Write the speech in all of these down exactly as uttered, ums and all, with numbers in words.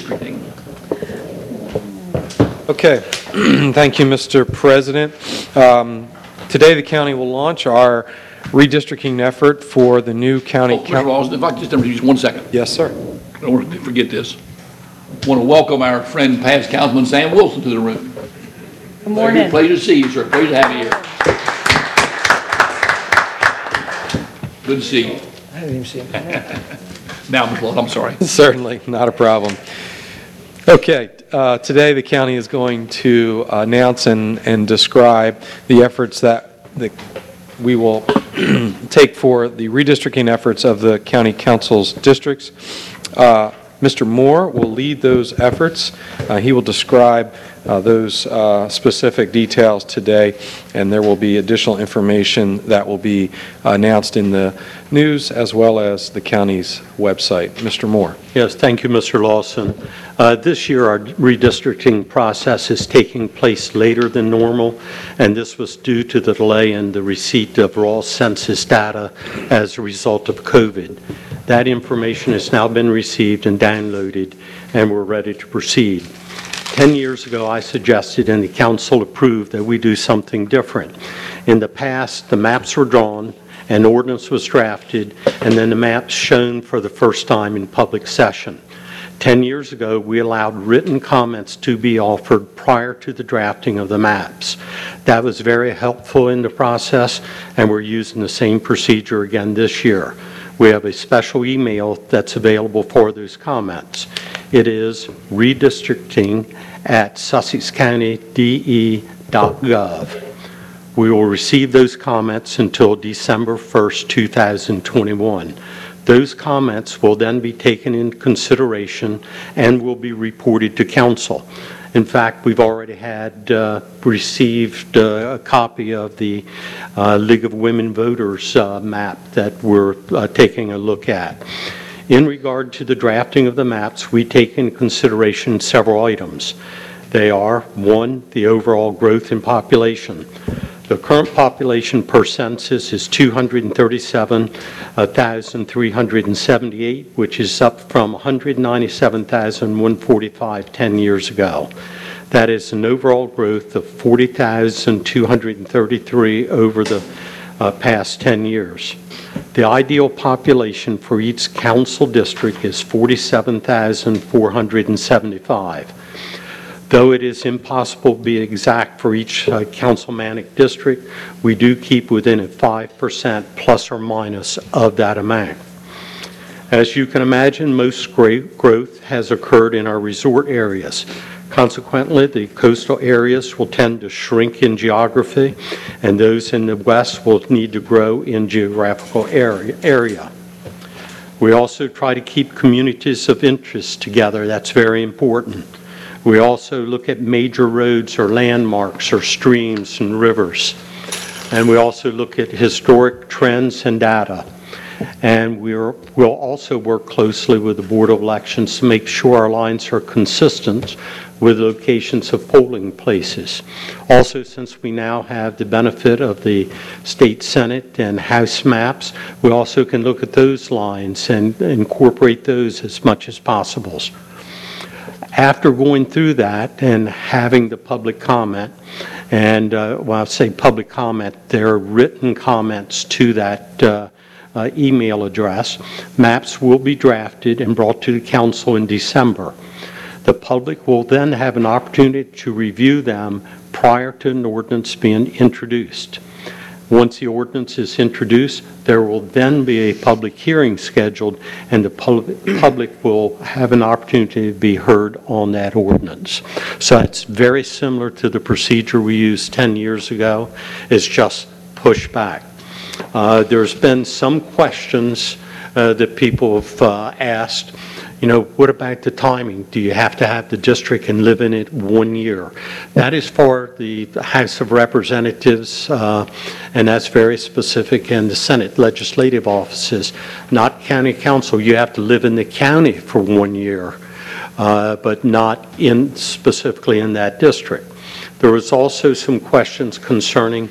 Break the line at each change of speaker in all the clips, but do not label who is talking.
redistricting.
Okay. Thank you, Mister President. Um, today the county will launch our redistricting effort for the new county.
Oh, Mister Lawson, if I could just interrupt you one second.
Yes, sir.
I don't want to forget this. I want to welcome our friend, past Councilman Sam Wilson, to the room.
Good morning.
Pleasure to see you, sir. Pleasure to have you here. Good to see you.
I didn't even see him.
Now, Mister Lawson, I'm sorry.
Certainly, not a problem. Okay, uh, today the county is going to announce and, and describe the efforts that the, we will take for the redistricting efforts of the county council's districts. Uh, Mister Moore will lead those efforts. Uh, he will describe uh, those uh, specific details today, and there will be additional information that will be announced in the news as well as the county's website. Mister Moore.
Yes, thank you, Mister Lawson. Uh, this year, our redistricting process is taking place later than normal, and this was due to the delay in the receipt of raw census data as a result of COVID. That information has now been received and downloaded, and we're ready to proceed. Ten years ago, I suggested and the council approved that we do something different. In the past, the maps were drawn, an ordinance was drafted, and then the maps shown for the first time in public session. Ten years ago, we allowed written comments to be offered prior to the drafting of the maps. That was very helpful in the process, and we're using the same procedure again this year. We have a special email that's available for those comments. It is redistricting at sussex county d e dot gov. We will receive those comments until December first, two thousand twenty-one. Those comments will then be taken into consideration and will be reported to council. In fact, we've already had uh, received uh, a copy of the uh, League of Women Voters uh, map that we're uh, taking a look at. In regard to the drafting of the maps, we take into consideration several items. They are, one, the overall growth in population. The current population per census is two hundred thirty-seven thousand three hundred seventy-eight, which is up from one hundred ninety-seven thousand one hundred forty-five ten years ago. That is an overall growth of forty thousand two hundred thirty-three over the uh, past ten years. The ideal population for each council district is forty-seven thousand four hundred seventy-five. Though it is impossible to be exact for each uh, councilmanic district, we do keep within a five percent plus or minus of that amount. As you can imagine, most growth has occurred in our resort areas. Consequently, the coastal areas will tend to shrink in geography, and those in the west will need to grow in geographical area. area. We also try to keep communities of interest together. That's very important. We also look at major roads or landmarks or streams and rivers. And we also look at historic trends and data. And we're, we'll also work closely with the Board of Elections to make sure our lines are consistent with locations of polling places. Also, since we now have the benefit of the State Senate and House maps, we also can look at those lines and incorporate those as much as possible. After going through that and having the public comment, and uh, well, I'll say public comment, there are written comments to that uh, uh, email address. Maps will be drafted and brought to the council in December. The public will then have an opportunity to review them prior to an ordinance being introduced. Once the ordinance is introduced, there will then be a public hearing scheduled, and the public, public will have an opportunity to be heard on that ordinance. So it's very similar to the procedure we used ten years ago. It's just pushed back. Uh, there's been some questions uh, that people have uh, asked. You know, what about the timing? Do you have to have the district and live in it one year? That is for the House of Representatives, uh, and that's very specific, and the Senate legislative offices, not county council. You have to live in the county for one year, uh, but not in specifically in that district. There was also some questions concerning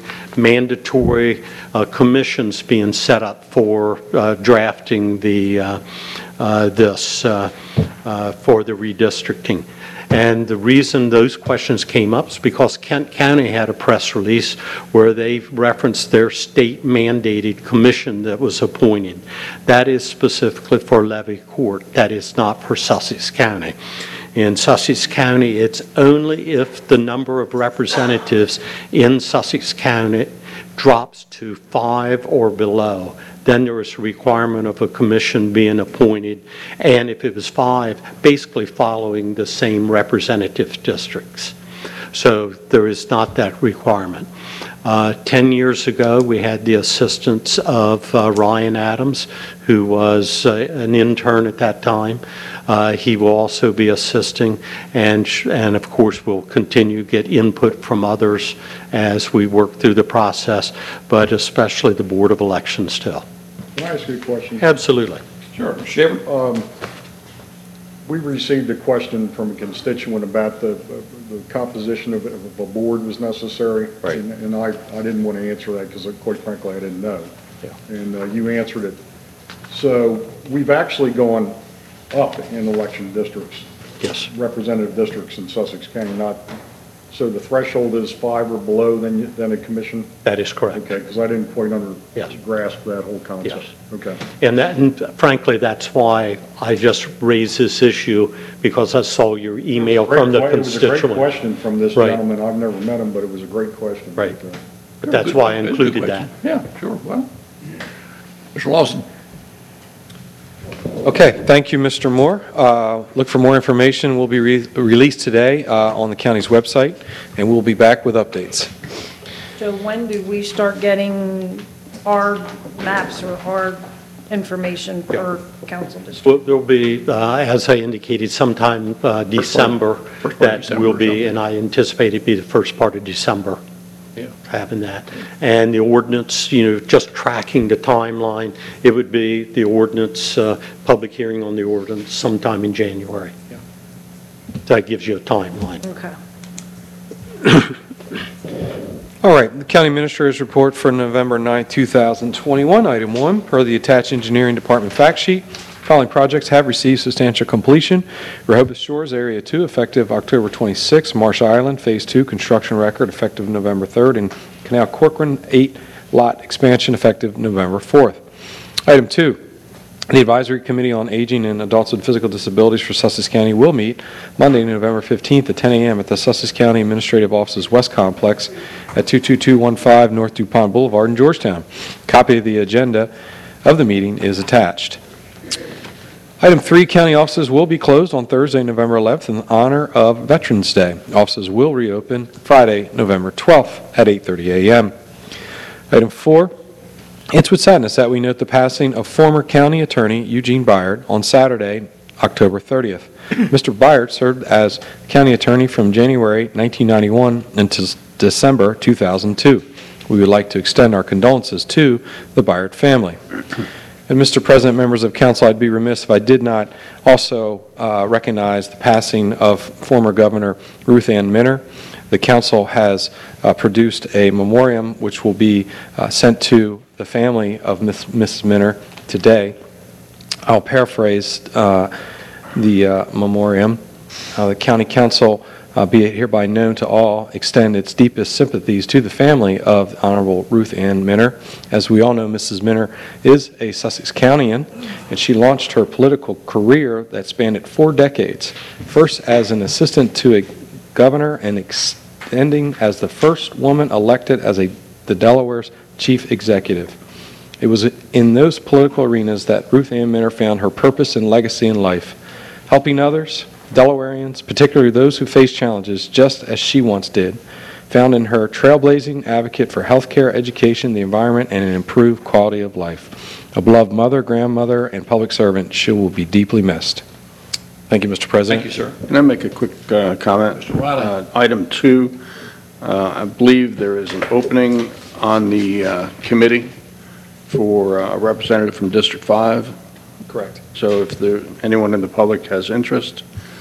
mandatory uh, commissions being set up for uh, drafting the uh, uh, this uh, uh, for the redistricting. And the reason those questions came up is because Kent County had a press release where they referenced their state mandated commission that was appointed. That is specifically for levy court. That is not for Sussex County. In Sussex County, it's only if the number of representatives in Sussex County drops to five or below, then there is a requirement of a commission being appointed, and if it was five, basically following the same representative districts. So there is not that requirement. Uh, Ten years ago, we had the assistance of uh, Ryan Adams, who was uh, an intern at that time. Uh, he will also be assisting, and, and of course, we'll continue to get input from others as we work through the process, but especially the Board of Elections still.
Can I ask you a question?
Absolutely.
Sure, Mister Shivers?
Um, we received a question from a constituent about the, the composition of, of a board was necessary.
Right.
And, and I, I didn't want to answer that because quite frankly, I didn't know.
Yeah.
And uh, you answered it. So we've actually gone up in election districts.
Yes.
Representative districts in Sussex County, not, so the threshold is five or below than, you- than a commission?
That is correct.
Okay, because I didn't quite under,
Yes.
grasp that whole concept.
Yes.
Okay.
And that, and frankly, that's why I just raised this issue, because I saw your email
Great
from the
que- It was a great
constituent.
question from this
Right.
gentleman. I've never met him, but it was a great question.
Right.
But, uh,
But that's why I
Good- good
included that.
question. Yeah, sure, well. Mister Lawson?
Okay, thank you, Mister Moore. Uh, Look for more information will be re- released today uh, on the county's website, and we'll be back with updates.
So when do we start getting our maps or our information per council district?
Well, there'll be, uh, as I indicated, sometime uh, December,
first part of
that
December
will
or
be,
something.
and I anticipate it'd be the first part of December.
Yeah.
Having that. And the ordinance, you know, just tracking the timeline, it would be the ordinance, uh, public hearing on the ordinance sometime in January.
Yeah.
That gives you a timeline.
Okay.
All right, the county administrator's report for November ninth, two thousand twenty-one. Item one, per the attached engineering department fact sheet, following projects have received substantial completion. Rehoboth Shores Area two, effective October twenty-sixth. Marsh Island Phase two, construction record, effective November third. And Canal Corcoran eight lot expansion, effective November fourth. Item two, the Advisory Committee on Aging and Adults with Physical Disabilities for Sussex County will meet Monday, November fifteenth at ten a m at the Sussex County Administrative Offices West Complex at two two two one five North DuPont Boulevard in Georgetown. Copy of the agenda of the meeting is attached. Item three, county offices will be closed on Thursday, November eleventh in honor of Veterans Day. Offices will reopen Friday, November twelfth at eight thirty a m Item four, it's with sadness that we note the passing of former county attorney Eugene Byard on Saturday, October thirtieth. Mister Byard served as county attorney from January nineteen ninety-one until December two thousand two. We would like to extend our condolences to the Byard family. And Mister President, members of council, I'd be remiss if I did not also uh, recognize the passing of former Governor Ruth Ann Minner. The council has uh, produced a memoriam which will be uh, sent to the family of Miss, Missus Minner today. I'll paraphrase uh, the uh, memoriam. Uh, the county council, uh, be it hereby known to all, extend its deepest sympathies to the family of Honorable Ruth Ann Minner. As we all know, Missus Minner is a Sussex Countyan, and she launched her political career that spanned four decades, first as an assistant to a governor and extending as the first woman elected as a the Delaware's chief executive. It was in those political arenas that Ruth Ann Minner found her purpose and legacy in life, helping others, Delawareans, particularly those who face challenges just as she once did, found in her trailblazing advocate for healthcare, education, the environment, and an improved quality of life. A beloved mother, grandmother, and public servant, she will be deeply missed. Thank you, Mister President.
Thank you, sir.
Can I make a quick uh, comment?
Mister Riley.
Uh, Item two, uh, I believe there is an opening on the uh, committee for uh, a representative from District five.
Correct.
So if there, anyone in the public has interest,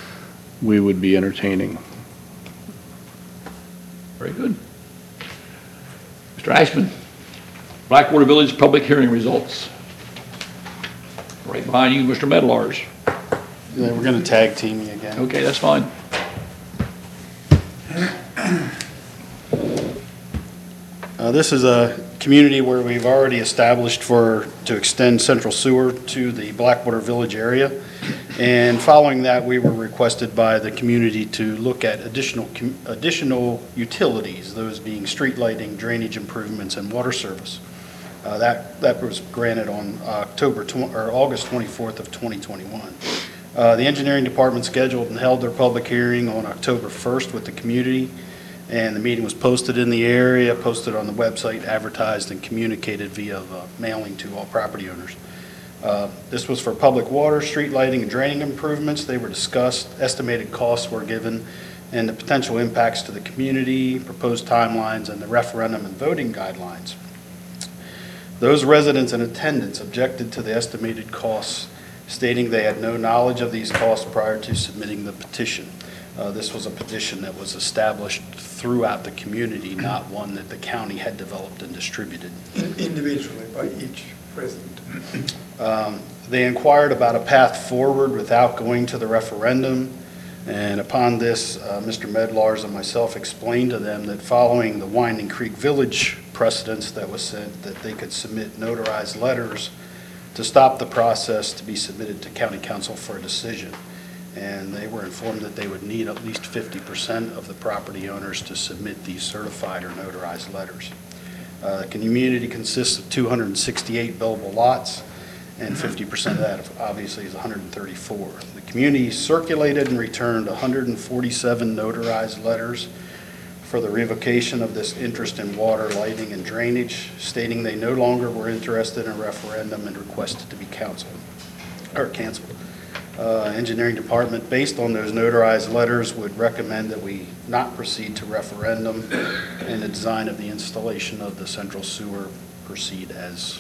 we would be entertaining.
Very good. Mister Ashman, Blackwater Village public hearing results. right behind you, Mister Medlars.
Yeah, we're going to tag team you again.
Okay, that's fine.
Uh, This is a community where we've already established for, to extend central sewer to the Blackwater Village area. And following that, we were requested by the community to look at additional, com- additional utilities, those being street lighting, drainage improvements, and water service. Uh, That, that was granted on October, tw- or August twenty-fourth of twenty twenty-one. Uh, The engineering department scheduled and held their public hearing on October first with the community, and the meeting was posted in the area, posted on the website, advertised, and communicated via uh, mailing to all property owners. Uh, This was for public water, street lighting, and draining improvements. They were discussed, estimated costs were given, and the potential impacts to the community, proposed timelines, and the referendum and voting guidelines. Those residents in attendance objected to the estimated costs, stating they had no knowledge of these costs prior to submitting the petition. Uh, This was a petition that was established throughout the community, not one that the county had developed and distributed.
Individually by each resident.
Um, They inquired about a path forward without going to the referendum, and upon this, uh, Mister Medlars and myself explained to them that following the Winding Creek Village precedents that was sent, that they could submit notarized letters to stop the process to be submitted to county council for a decision. And they were informed that they would need at least fifty percent of the property owners to submit these certified or notarized letters. Uh, The community consists of two hundred sixty-eight buildable lots, and fifty percent of that obviously is one hundred thirty-four. The community circulated and returned one hundred forty-seven notarized letters for the revocation of this interest in water, lighting, and drainage, stating they no longer were interested in a referendum and requested to be counseled, or canceled. Uh, Engineering department, based on those notarized letters, would recommend that we not proceed to referendum, and the design of the installation of the central sewer proceed as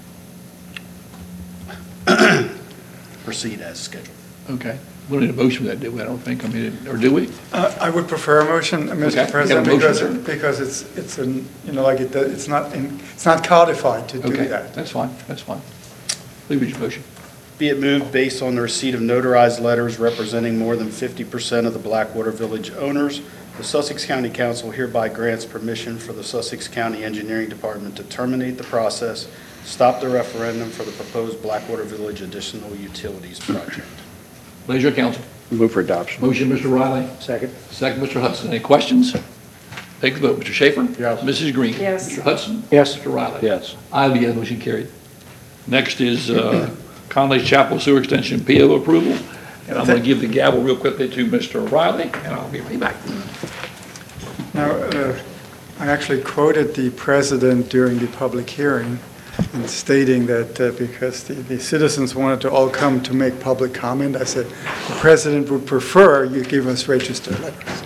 proceed as scheduled.
Okay. We don't need a motion for that, do we? I don't think, I mean, or do we?
Uh, I would prefer a motion, uh,
Okay,
Mister
you got a
President,
motion,
because,
sir?
because it's, it's, an you know, like, it, it's not, in- it's not codified to do
Okay,
that.
that's fine, that's fine. Leave with your motion.
Be it moved based on the receipt of notarized letters representing more than fifty percent of the Blackwater Village owners, the Sussex County Council hereby grants permission for the Sussex County Engineering Department to terminate the process, stop the referendum for the proposed Blackwater Village additional utilities project.
Pleasure, council.
Move for adoption.
Motion, Mister Riley.
Second.
Second, Mister Hudson. Any questions? Take the vote. Mister Schaefer?
Yes.
Missus Green?
Yes.
Mister Hudson?
Yes.
Mister Riley?
Yes.
I will be yes, motion carried. Next is uh, Conley Chapel Sewer Extension P O approval. And I'm going to give the gavel real quickly to Mister Riley, and I'll be right back.
Now, uh, I actually quoted the president during the public hearing in stating that uh, because the, the citizens wanted to all come to make public comment, I said, the president would prefer you give us registered letters.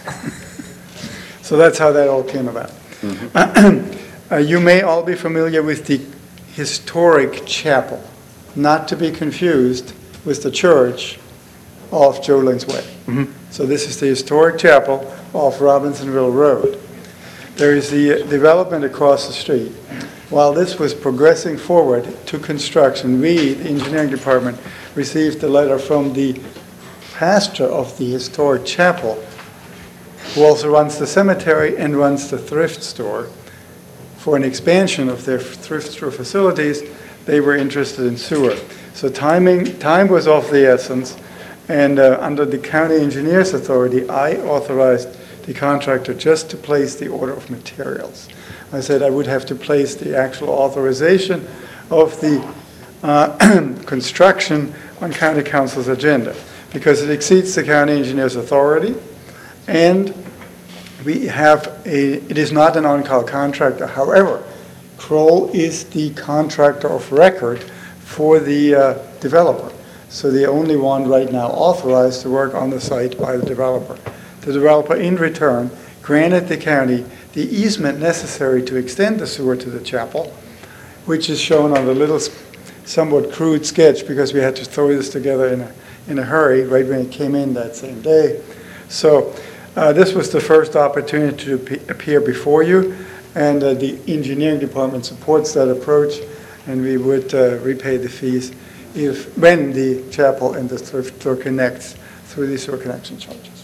So that's how that all came about. Mm-hmm. uh, you may all be familiar with the historic chapel, not to be confused with the church off Joling's Way. Mm-hmm. So this is the historic chapel off Robinsonville Road. There is the development across the street. While this was progressing forward to construction, we, the engineering department, received a letter from the pastor of the historic chapel, who also runs the cemetery and runs the thrift store. For an expansion of their thrift store facilities, they were interested in sewer. So timing, time was of the essence, and uh, under the county engineer's authority, I authorized the contractor just to place the order of materials. I said I would have to place the actual authorization of the uh, construction on county council's agenda, because it exceeds the county engineer's authority, and we have a, it is not an on-call contractor. However, Kroll is the contractor of record for the uh, developer. So the only one right now authorized to work on the site by the developer. The developer, in return, granted the county the easement necessary to extend the sewer to the chapel, which is shown on the little, somewhat crude sketch, because we had to throw this together in a, in a hurry right when it came in that same day. So uh, this was the first opportunity to pe- appear before you, and uh, the engineering department supports that approach, and we would uh, repay the fees if, when the chapel and the sewer connects through the sewer connection charges.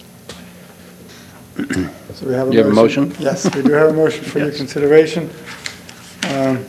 So we have a motion.
You have a motion?
Yes, we do have a motion for your
Yes.
consideration. Um,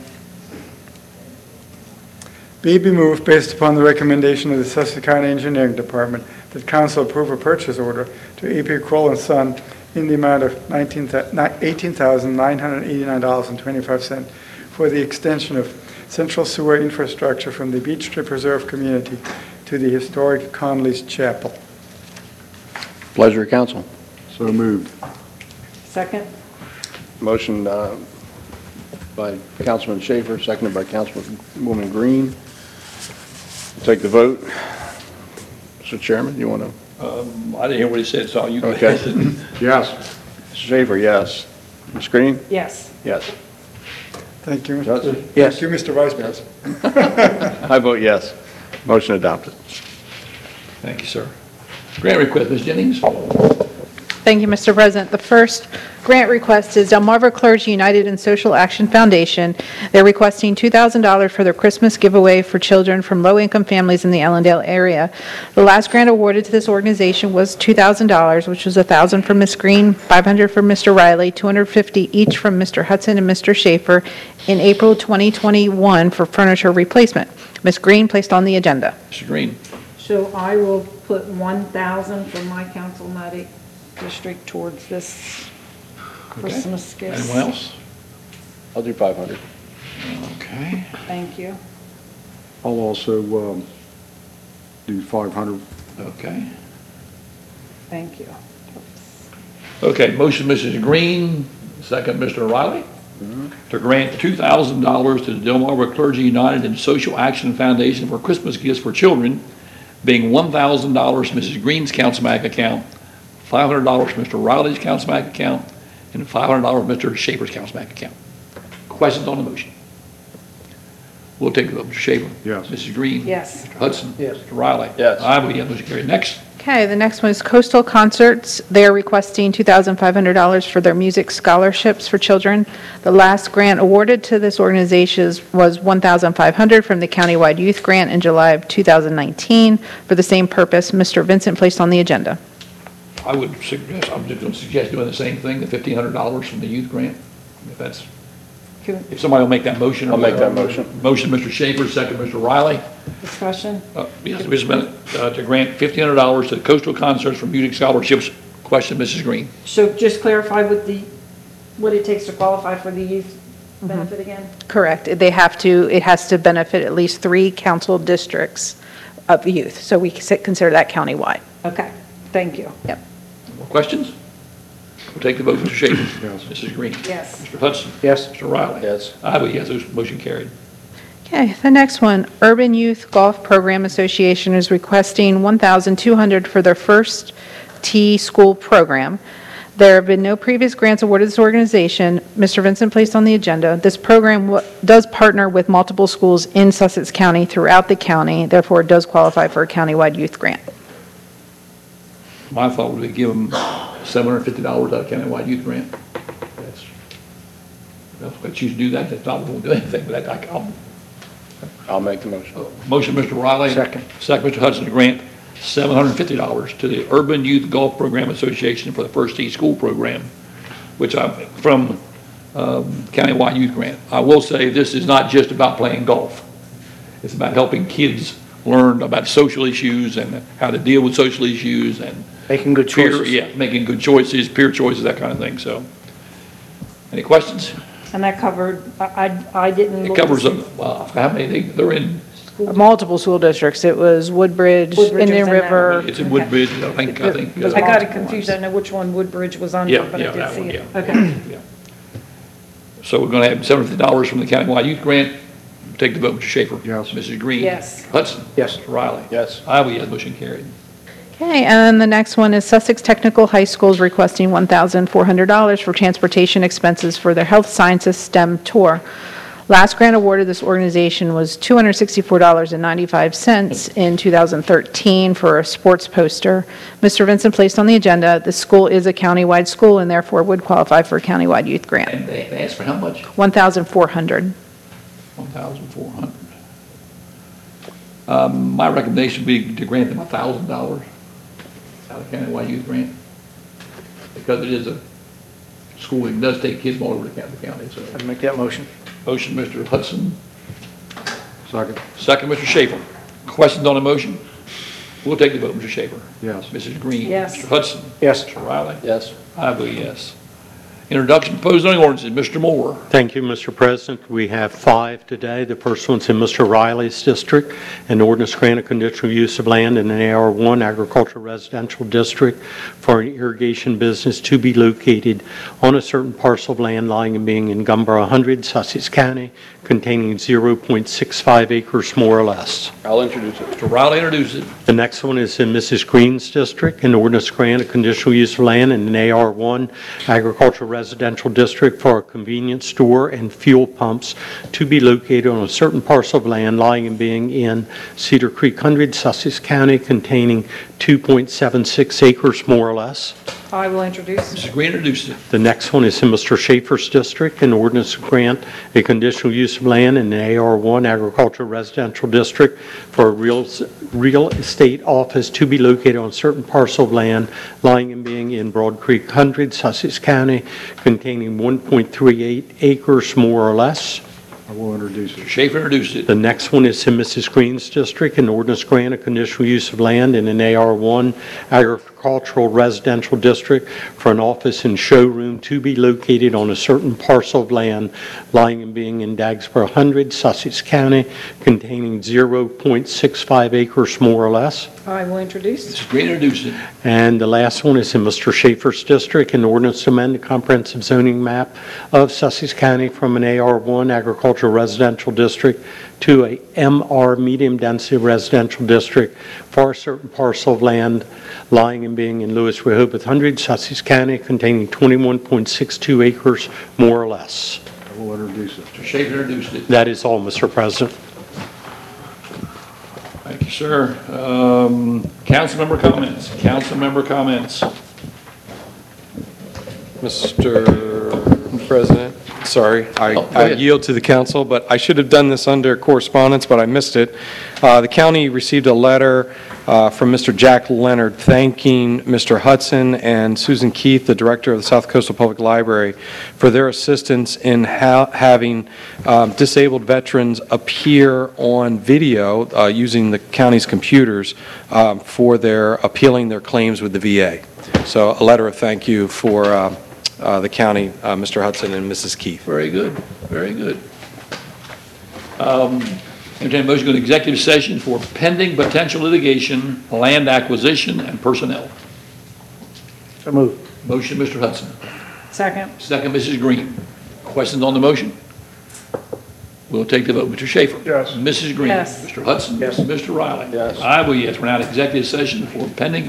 Be it moved, based upon the recommendation of the Sussex County Engineering Department, that council approve a purchase order to A P Kroll and Son in the amount of eighteen thousand nine hundred eighty-nine dollars and twenty-five cents for the extension of central sewer infrastructure from the Beach Tree Preserve community to the historic Conley's Chapel.
Pleasure of council.
So moved.
Second?
Motion uh, by Councilman Schaefer, seconded by Councilwoman Green. Take the vote. Mister Chairman, you want to?
Um, I didn't hear what he said, so you.
Okay.
Yes.
Mister Schaefer, yes. Miz Green?
Yes.
Yes.
Thank you.
Judge?
Thank you, Mister Vice President.
I vote yes. Motion adopted.
Thank you, sir. Grant request, Miz Jennings?
Thank you, Mister President. The first grant request is Delmarva Clergy United and Social Action Foundation. They're requesting two thousand dollars for their Christmas giveaway for children from low-income families in the Ellendale area. The last grant awarded to this organization was two thousand dollars, which was one thousand dollars from Miz Green, five hundred dollars from Mister Riley, two hundred fifty dollars each from Mister Hudson and Mister Schaefer in April twenty twenty-one for furniture replacement. Miz Green placed on the agenda.
Mister Green?
So I will put one thousand from my councilmatic district towards this Christmas gift.
Anyone else?
I'll do five hundred.
Okay.
Thank you.
I'll also um, do five hundred.
Okay.
Thank you.
Okay, motion, Missus Green, second, Mister Riley, to grant two thousand dollars to the Delmarva Clergy United and Social Action Foundation for Christmas gifts for children, being one thousand dollars Missus Green's councilmatic account, five hundred dollars Mister Riley's councilmatic account, and five hundred dollars Mister Schaefer's councilmatic account. Questions on the motion? We'll take the vote. Mister Schaefer?
Yes.
Missus Green?
Yes.
Mister Hudson? Yes. Mister Riley?
Yes.
I vote yes, motion carried. Next.
Okay, the next one is Coastal Concerts. They're requesting two thousand five hundred dollars for their music scholarships for children. The last grant awarded to this organization was one thousand five hundred dollars from the countywide youth grant in July of two thousand nineteen. For the same purpose, Mister Vincent placed on the agenda.
I would suggest, I'm just going to suggest doing the same thing, the fifteen hundred dollars from the youth grant, if that's, if somebody will make that motion. or
I'll make that
whatever.
motion.
Motion, Mister Schaefer, second, Mister Riley.
Discussion?
Uh, Yes, just a minute, uh, to grant fifteen hundred dollars to Coastal Concerts for music scholarships. Question, Missus Green.
So just clarify what the, what it takes to qualify for the youth benefit again?
Correct. They have to, it has to benefit at least three council districts of youth. So we consider that countywide.
Okay, thank you.
Yep.
More questions? We'll take the vote, Mister Schaefer.
Yes.
Missus Green.
Yes.
Mister Hudson.
Yes.
Mister Riley.
Yes.
I vote yes, those motion carried.
Okay, the next one, Urban Youth Golf Program Association is requesting one thousand two hundred dollars for their first tee school program. There have been no previous grants awarded to this organization. Mister Vincent placed on the agenda. This program wa- does partner with multiple schools in Sussex County throughout the county, therefore it does qualify for a countywide youth grant.
My thought would be give them seven hundred fifty dollars out of countywide youth grant. That's, if they choose to do that, that's not, we won't do anything, but that, I- I'll,
I'll make the motion.
motion, Mister Riley.
Second.
Second, Mister Hudson, to grant seven hundred fifty dollars to the Urban Youth Golf Program Association for the First Tee School Program, which I'm, from um, countywide youth grant. I will say this is not just about playing golf. It's about helping kids learn about social issues and how to deal with social issues and
Making good
peer,
choices.
yeah, making good choices, peer choices, that kind of thing, so. Any questions?
And that covered, I, I I didn't.
It
look to
covers,
see-
them. Well, how many, they- they're in,
Multiple school districts. It was Woodbridge,
Woodbridge was
Indian
in that
River.
it's in Woodbridge, I think, I think. uh,
I got it confused, I know which one Woodbridge was under,
Yeah,
but
yeah,
I did
that
see
one,
it.
yeah.
Okay,
Yeah. So we're gonna have seven hundred fifty dollars from the countywide youth grant. Take the vote, Mister Schaefer.
Yes.
Missus Green.
Yes.
Hudson.
Yes.
Mister Riley.
Yes.
I will, yes, motion carried.
Okay, and then the next one is Sussex Technical High School is requesting one thousand four hundred dollars for transportation expenses for their Health Sciences STEM tour. Last grant awarded this organization was two hundred sixty-four dollars and ninety-five cents in two thousand thirteen for a sports poster. Mister Vincent placed on the agenda, the school is a countywide school and therefore would qualify for a countywide youth grant.
And they they asked for how much?
one thousand four hundred dollars.
one thousand four hundred. Um, My recommendation would be to grant them one thousand dollars out of countywide youth grant, because it is a school that does take kids from all over the county, county, so.
I'd make that motion.
Motion, Mister Hudson.
Second.
Second, Mister Schaefer. Questions on the motion? We'll take the vote, Mister Schaefer.
Yes.
Missus Green.
Yes.
Mister Hudson.
Yes.
Mister Riley.
Yes.
I vote yes. Introduction of proposed zoning ordinances, Mister Moore.
Thank you, Mister President. We have five today. The first one's in Mister Riley's district, an ordinance granting conditional use of land in an A R one agricultural residential district for an irrigation business to be located on a certain parcel of land lying and being in Gumboro one hundred, Sussex County, containing zero point six five acres more or less.
I'll introduce it.
Mister Riley introduced it.
The next one is in Missus Green's district, an ordinance granting conditional use of land in an A R one agricultural residential district for a convenience store and fuel pumps to be located on a certain parcel of land lying and being in Cedar Creek one hundred, Sussex County, containing two point seven six acres more or less.
I will introduce.
Missus Green introduced it.
The next one is in Mister Schaefer's district, an ordinance to grant a conditional use of land in an A R one agricultural residential district for a real, real estate office to be located on a certain parcel of land lying and being in Broad Creek one hundred, Sussex County, containing one point three eight acres more or less.
I will introduce
Mister
it.
Schaefer introduced it.
The next one is in Missus Green's district, an ordinance grant a conditional use of land in an A R one agricultural residential district for an office and showroom to be located on a certain parcel of land lying and being in Dagsboro one hundred, Sussex County, containing zero point six five acres more or less.
I will introduce.
Missus Green introduced it.
And the last one is in Mister Schaefer's district, an ordinance to amend the comprehensive zoning map of Sussex County from an A R one agricultural residential district to a M R medium density residential district for a certain parcel of land lying and being in Lewis Rehoboth one hundred, Sussex County, containing twenty-one point six two acres more or less.
I will introduce it.
Mister Schaefer introduced it.
That is all, Mister President.
Thank you, sir. Um, Council member comments. Council member comments.
Mister President, sorry, I
Oh, go
I
ahead.
yield to the council, but I should have done this under correspondence, but I missed it. Uh, The county received a letter uh, from Mister Jack Leonard thanking Mister Hudson and Susan Keith, the director of the South Coastal Public Library, for their assistance in ha- having um, disabled veterans appear on video uh, using the county's computers um, for their appealing their claims with the V A. So a letter of thank you for uh, uh, the county, uh, Mister Hudson and Missus Keith.
Very good, very good. Um, Entertain a motion to go to executive session for pending potential litigation, land acquisition, and personnel.
So moved.
Motion, Mister Hudson.
Second.
Second, Missus Green. Questions on the motion? We'll take the vote. Mister Schaefer?
Yes.
Missus Green?
Yes.
Mister Hudson?
Yes.
Mister Riley?
Yes.
I vote yes. We're now in executive session for pending